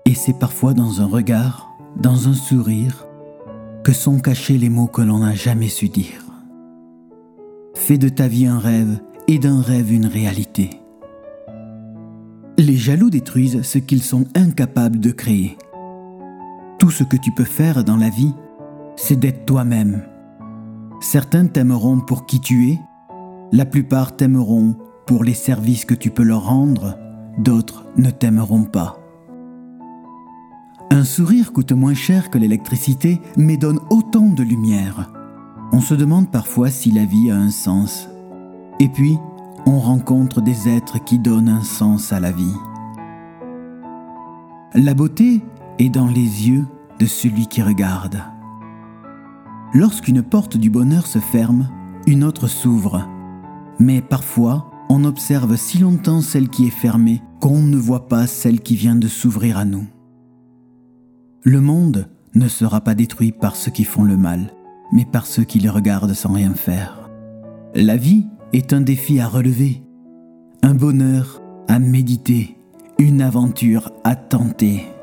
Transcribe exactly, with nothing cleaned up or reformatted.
Et c'est parfois dans un regard, dans un sourire, que sont cachés les mots que l'on n'a jamais su dire. Fais de ta vie un rêve et d'un rêve une réalité. Les jaloux détruisent ce qu'ils sont incapables de créer. Tout ce que tu peux faire dans la vie, c'est d'être toi-même. Certains t'aimeront pour qui tu es, la plupart t'aimeront pour les services que tu peux leur rendre, d'autres ne t'aimeront pas. Un sourire coûte moins cher que l'électricité, mais donne autant de lumière. On se demande parfois si la vie a un sens. Et puis, on rencontre des êtres qui donnent un sens à la vie. La beauté est dans les yeux de celui qui regarde. Lorsqu'une porte du bonheur se ferme, une autre s'ouvre. Mais parfois, on observe si longtemps celle qui est fermée qu'on ne voit pas celle qui vient de s'ouvrir à nous. Le monde ne sera pas détruit par ceux qui font le mal, mais par ceux qui le regardent sans rien faire. La vie est un défi à relever, un bonheur à méditer, une aventure à tenter.